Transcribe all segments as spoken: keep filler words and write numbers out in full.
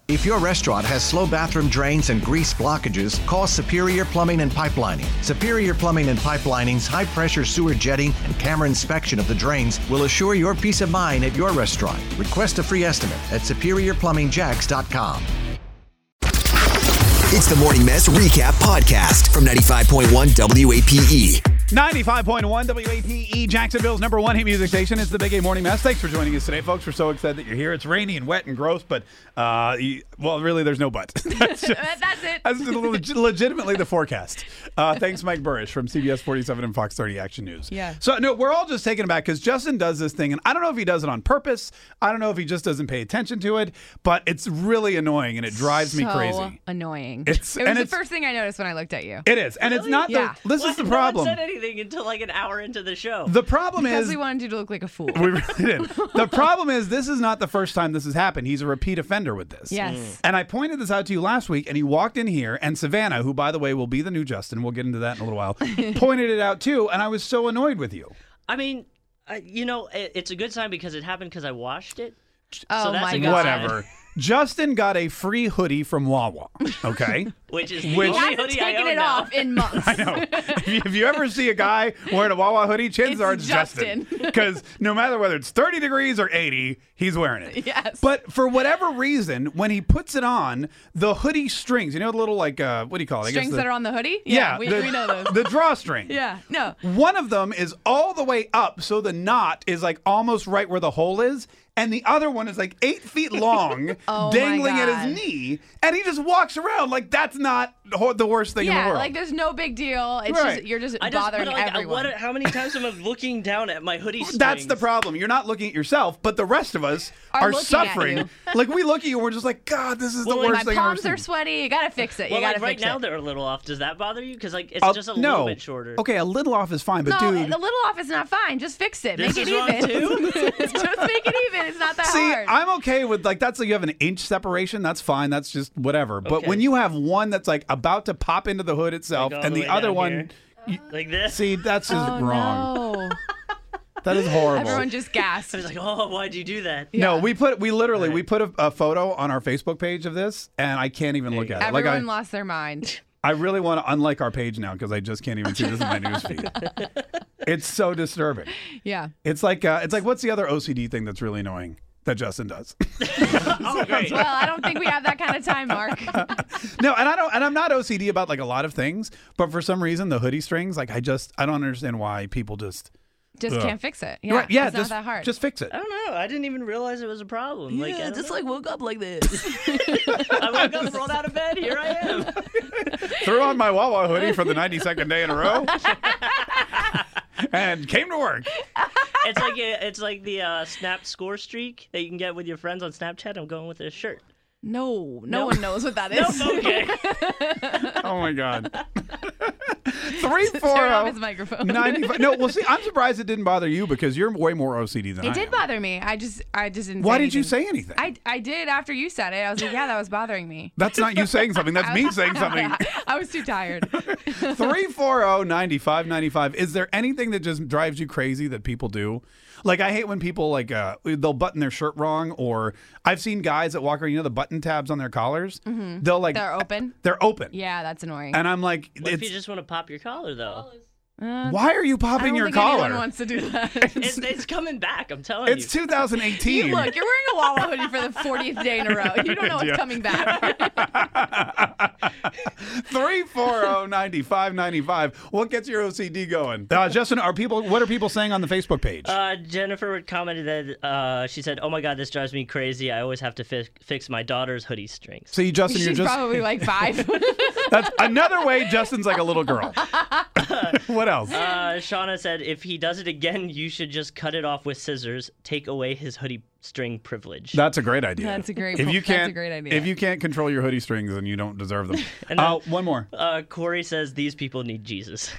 If your restaurant has slow bathroom drains and grease blockages, call Superior Plumbing and Pipelining. Superior Plumbing and Pipelining's high-pressure sewer jetting and camera inspection of the drains will assure your peace of mind at your restaurant. Request a free estimate at superior plumbing jacks dot com. It's the Morning Mess Recap Podcast from ninety-five point one W A P E. ninety-five point one W A P E, Jacksonville's number one hit music station. It's the Big A Morning Mess. Thanks for joining us today, folks. We're so excited that you're here. It's rainy and wet and gross, but, uh, you, well, really, there's no but. That's, just, that's it. That's leg- legitimately the forecast. Uh, thanks, Mike Burrish from C B S forty-seven and Fox thirty Action News. Yeah. So, no, we're all just taken aback because Justin does this thing, and I don't know if he does it on purpose. I don't know if he just doesn't pay attention to it, but it's really annoying, and it drives so me crazy. Annoying. It's, it was and the it's, first thing I noticed when I looked at you. It is, and Really? it's not Yeah. the. This Why is the no problem. one said anything until like an hour into the show. The problem Because is we wanted you to look like a fool. we really did. The problem is this is not the first time this has happened. He's a repeat offender with this. Yes. Mm. And I pointed this out to you last week, and he walked in here, and Savannah, who, by the way, will be the new Justin, we'll get into that in a little while, pointed it out too, and I was so annoyed with you. I mean, uh, you know, it, it's a good sign because it happened because I washed it. Oh so that's my a good God. Whatever. Justin got a free hoodie from Wawa, okay? Which is the Which- He only hasn't hoodie I taken own it now. off in months. I know. If you, if you ever see a guy wearing a Wawa hoodie, chances It's are it's Justin. Justin. Because no matter whether it's thirty degrees or eighty, he's wearing it. Yes. But for whatever reason, when he puts it on, the hoodie strings, you know the little, like, uh, what do you call it? I guess Strings the- that are on the hoodie? Yeah, we, the, we know those. the drawstring. Yeah, no. One of them is all the way up, so the knot is like almost right where the hole is, and the other one is like eight feet long, Oh, my dangling at God. his knee, and he just walks around like that's not ho- the worst thing in the Yeah, world. like there's no big deal. It's Right. just you're just I just, bothering but, like, everyone. What, how many times am I looking down at my hoodie strings? That's the problem. You're not looking at yourself, but the rest of us Are are, looking at suffering. you. Like we look at you and we're just like, God, this is Well, the like, worst My thing I've palms ever are seen. sweaty. You gotta fix it. Well, you gotta like right fix now it. they're a little off. Does that bother you? Because like it's Uh, just a no. little bit shorter. Okay, a little off is fine, but No, dude, the little off is not fine. Just fix it. This Make is it wrong, even. too? Just make it even. It's not that see, hard. I'm okay with like that's like you have an inch separation. That's fine. That's just whatever. But Okay. when you have one that's like about to pop into the hood itself, Like all and the the way other down one, here. you- Like this. see, that's just oh, wrong. No. That is horrible. Everyone just gasped. I was like, oh, why'd you do that? No, Yeah. we put we literally Right. we put a, a photo on our Facebook page of this, and I can't even look you at it. Everyone Like I, lost their mind. I really want to unlike our page now because I just can't even see this in my newsfeed. It's so disturbing. Yeah. It's like uh, it's like what's the other O C D thing that's really annoying that Justin does? Oh, great. Well, I don't think we have that kind of time, Mark. No, and I don't, and I'm not O C D about like a lot of things, but for some reason the hoodie strings, like I just I don't understand why people just Just Ugh. can't fix it. Yeah, right, yeah, it's just not that hard. just fix it. I don't know. I didn't even realize it was a problem. like, I don't know. like woke up like this. I woke up, rolled out of bed. Here I am. Threw on my Wawa hoodie for the ninety-second day in a row, and came to work. It's like a, it's like the uh, Snap score streak that you can get with your friends on Snapchat. I'm going with a shirt. No, no No. one knows what that is. Nope, okay. Oh my god. Three four Turn off zero his microphone. ninety-five. No, well, see, I'm surprised it didn't bother you because you're way more O C D than I It did am. bother me. I just, I just didn't. Why say did you anything. say anything? I, I did after you said it. I was like, yeah, that was bothering me. That's not you saying something. That's me saying something. I was too tired. three four zero ninety-five ninety-five. Is there anything that just drives you crazy that people do? Like, I hate when people, like, uh, they'll button their shirt wrong, or I've seen guys that walk around, you know, the button tabs on their collars? Mm-hmm. They'll, like... They're open? They're open. Yeah, that's annoying. And I'm like, What if it's, you just want to pop your collar though? Uh, why are you I popping don't your think collar? anyone wants to do that. It's, it's coming back. I'm telling It's you. two thousand eighteen. You look, you're wearing a Wawa hoodie for the fortieth day in a row. You don't know what's Yeah. coming back. three four zero ninety-five ninety-five. What gets your O C D going? Uh, Justin, are people? What are people saying on the Facebook page? Uh, Jennifer commented that uh, she said, "Oh my God, this drives me crazy. I always have to fi- fix my daughter's hoodie strings." See, Justin, you're She's just... probably like five. That's another way Justin's like a little girl. What else? Uh, Shauna said, "If he does it again, you should just cut it off with scissors. Take away his hoodie string privilege." That's a great idea. That's a great- If you that's a can't, great idea. If you can't control your hoodie strings, then you don't deserve them. And then- uh, one more. Uh, Corey says, "These people need Jesus."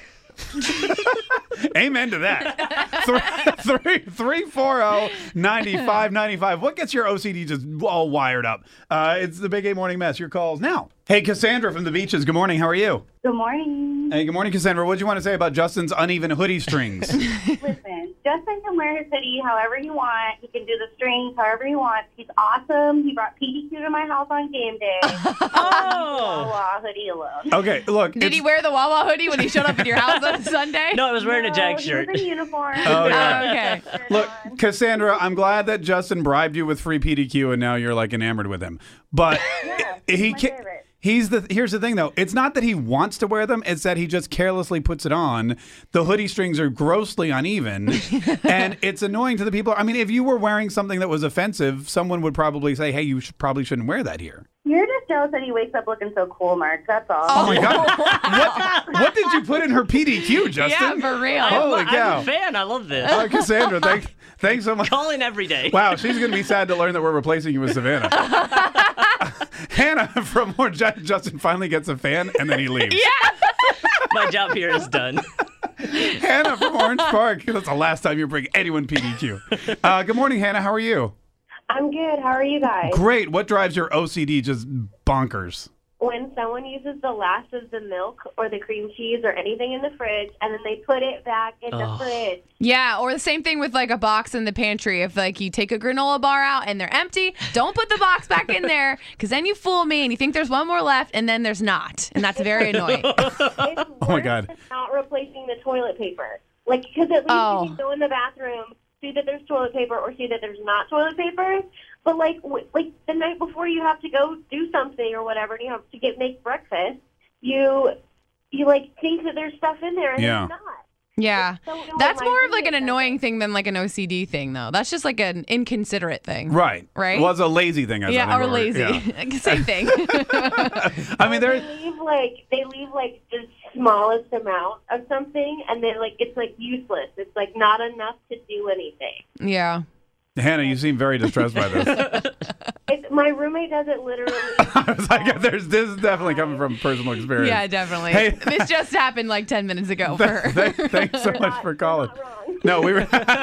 Amen to that. three, three, three, four, zero, ninety-five, ninety-five. What gets your O C D just all wired up? Uh, it's the Big A Morning Mess. Your calls now. Hey, Cassandra from the Beaches. Good morning. How are you? Good morning. Hey, good morning, Cassandra. What do you want to say about Justin's uneven hoodie strings? Listen, Justin can wear his hoodie however he wants. He can do the strings however he wants. He's awesome. He brought P D Q to my house on game day. Oh. Wawa hoodie alone. Okay, look. Did it's- he wear the Wawa hoodie when he showed up at your house on a Sunday? No, I was wearing no, a Jag shirt. He was in uniform. Oh, yeah. Oh, okay. Look, Cassandra, I'm glad that Justin bribed you with free P D Q and now you're like enamored with him. But Yeah, he he's my ca- favorite. he's the here's the thing though. It's not that he wants to wear them, it's that he just carelessly puts it on. The hoodie strings are grossly uneven and it's annoying to the people. I mean, if you were wearing something that was offensive, someone would probably say, "Hey, you should, probably shouldn't wear that here." You're just jealous that he wakes up looking so cool, Mark. That's all. Oh my god. what, what did you put in her P D Q, Justin? Yeah, for real. Holy I'm, cow. I'm a fan. I love this. Oh, Cassandra, thank, thanks so much. Calling every day. Wow, she's going to be sad to learn that we're replacing you with Savannah. Hannah from Orange, Justin finally gets a fan and then he leaves. Yeah. My job here is done. Hannah from Orange Park. That's the last time you bring anyone P D Q. Uh, good morning, Hannah. How are you? I'm good. How are you guys? Great. What drives your O C D just bonkers? When someone uses the last of the milk or the cream cheese or anything in the fridge and then they put it back in the fridge. Yeah, or the same thing with like a box in the pantry. If like you take a granola bar out and they're empty, don't put the box back in there because then you fool me and you think there's one more left and then there's not. And that's very annoying. It's Oh my worse God. than not replacing the toilet paper. Like, because at least Oh. you can go in the bathroom, see that there's toilet paper or see that there's not toilet paper. But like, w- like the night before you have to go do something or whatever, and you have to get make breakfast, you you like think that there's stuff in there and Yeah. there's not. Yeah. So annoying. That's My more of like an roommate does annoying it. thing than like an O C D thing, though. That's just like an inconsiderate thing. Right. Right? Well, it's a lazy thing. I Yeah, think, or lazy. yeah. Same thing. I mean, They there. leave like they leave like the smallest amount of something, and then like it's like useless. It's like not enough to do anything. Yeah. Hannah, you seem very distressed by this. It's, my roommate does it literally. I was like, there's, this is definitely coming from personal experience. Yeah, definitely. Hey. This just happened like ten minutes ago for her. Th- thanks so much for calling. Not wrong. No, we were.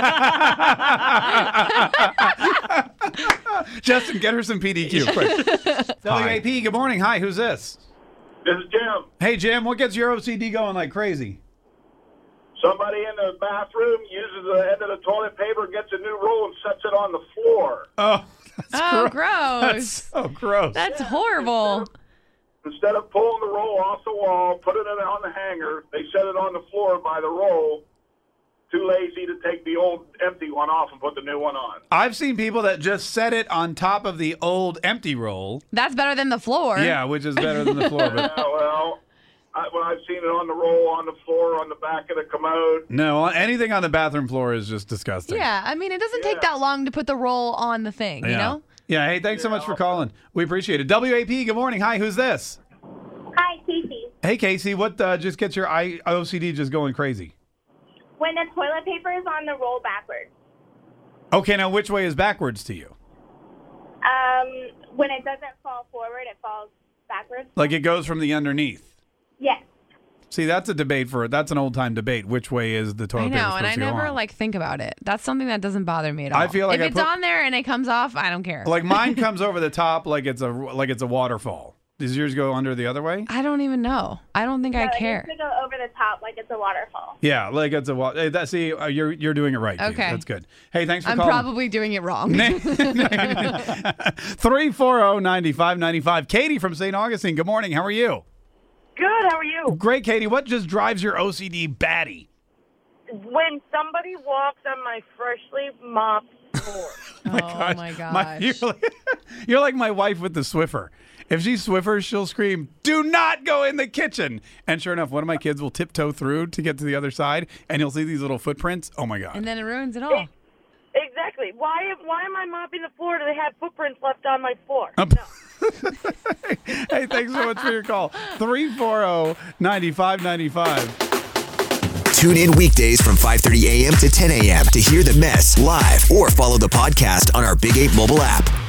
Justin, get her some P D Q, quick. W A P, good morning. Hi, who's this? This is Jim. Hey, Jim, what gets your O C D going like crazy? Somebody in the bathroom uses the end of the toilet paper, gets a new roll, and sets it on the floor. Oh, that's Oh, gro- That's gross. so gross. That's horrible. Instead of pulling the roll off the wall, putting it on the hanger, they set it on the floor by the roll. Too lazy to take the old empty one off and put the new one on. I've seen people that just set it on top of the old empty roll. That's better than the floor. Yeah, which is better than the floor. But Yeah, well, I, well, I've seen it on the roll, on the floor, on the back of the commode. no, anything on the bathroom floor is just disgusting. Yeah, I mean, it doesn't take Yeah. that long to put the roll on the thing, you Yeah. know? Yeah, hey, thanks so much for calling. We appreciate it. W A P, good morning. Hi, who's this? Hi, Casey. Hey, Casey, what uh, just gets your I- O C D just going crazy? When the toilet paper is on the roll backwards. Okay, now which way is backwards to you? Um, when it doesn't fall forward, it falls backwards. Like it goes from the underneath. Yes. See, that's a debate for that's an old time debate. Which way is the toilet I paper know, supposed and I to go like never on? like think about it. That's something that doesn't bother me at all. I feel like if I it's put- on there and it comes off, I don't care. Like mine comes over the top, like it's a like it's a waterfall. Does yours go under the other way? I don't even know. I don't think I No, care. It needs to go over the top like it's a waterfall. Yeah, like it's a wa- hey, that. See, uh, you're you're doing it right. Katie. Okay. That's good. Hey, thanks for I'm calling. probably doing it wrong. three four zero, nine five nine five. Katie from Saint Augustine. Good morning. How are you? Good, how are you? Great, Katie. What just drives your O C D batty? When somebody walks on my freshly mopped floor. Oh my gosh. My- you're, like, you're like my wife with the Swiffer. If she Swiffers, she'll scream, "Do not go in the kitchen!" And sure enough, one of my kids will tiptoe through to get to the other side, and you'll see these little footprints. Oh my god! And then it ruins it all. Exactly. Why Why am I mopping the floor? Do they have footprints left on my floor? Um, Hey, thanks so much for your call. three four zero, nine five nine five. Tune in weekdays from five thirty a.m. to ten a.m. to hear the mess live or follow the podcast on our Big eight mobile app.